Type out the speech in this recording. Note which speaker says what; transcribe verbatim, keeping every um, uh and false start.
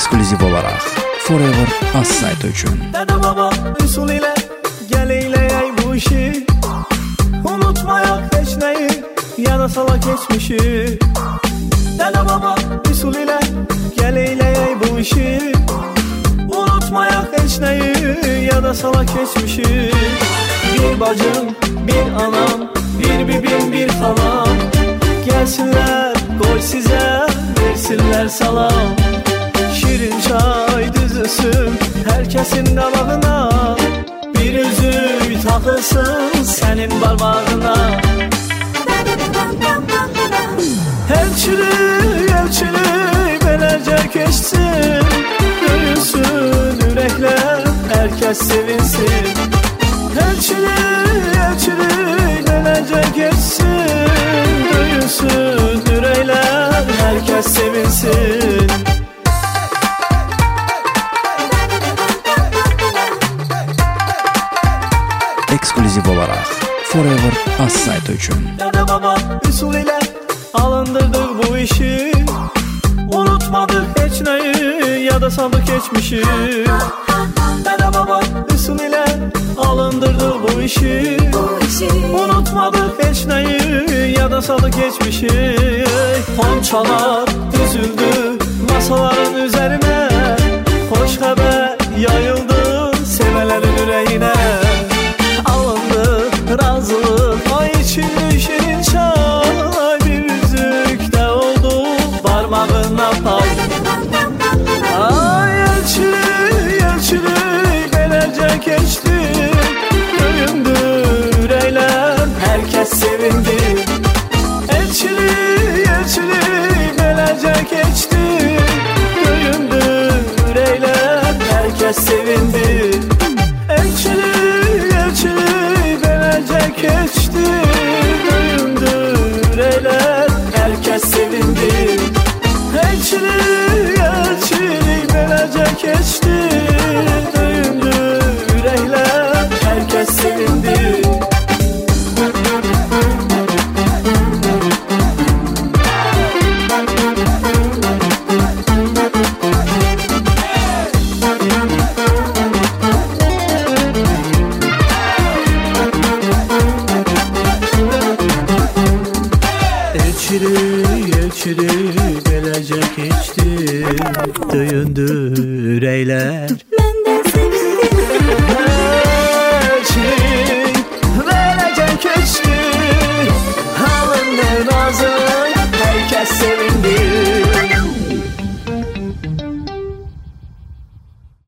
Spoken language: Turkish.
Speaker 1: ekskluziv olaraq Forever az saytı üçün.
Speaker 2: Dede baba usul ile gel eyleyey bu işi, unutmayak hiç neyi ya da salak geçmişi. Dede baba usul ile gel eyleyey bu işi, unutmayak hiç neyi ya da salak geçmişi. Bir bacım, bir anam, bir bibim, bir halam, gelsinler koy size versinler salam. Şirin çay düzüsün herkesin damağına, bir üzüğü takılsın senin parmağına. Elçili elçili belerce geçsin, duyulsun yürekler herkes sevinsin. Elçili elçili belerce geçsin, duyulsun yürekler herkes sevinsin.
Speaker 1: Ekskluziv olaraq Forever az saytı üçün.
Speaker 2: Dede baba usul ile alındırdık bu işi, unutmadık hiç neyi ya da sandık geçmişi. Dede baba usul ile alındırdık bu işi, unutmadık hiç neyi ya da sandık geçmişi. Ponçalar düzüldü masaların üzerine, hoş haber yayıldı sevelerin yüreğine. Razılık ay içinde şirin çay, bir yüzükte oldu parmağına pay. Ay elçili elçili belerce geçti, döyündü yürekler herkes sevindi. Elçili elçili belerce geçti, döyündü yürekler herkes sevindi. Elçili elçili belerce geçti, duyundu yürekler herkes sevindi. Elçili elçili belerce geçti, duyundu yürekler herkes sevindi. Elçili elçili belerce geçti, duyundu yürekler.
Speaker 3: Ben de sevindim.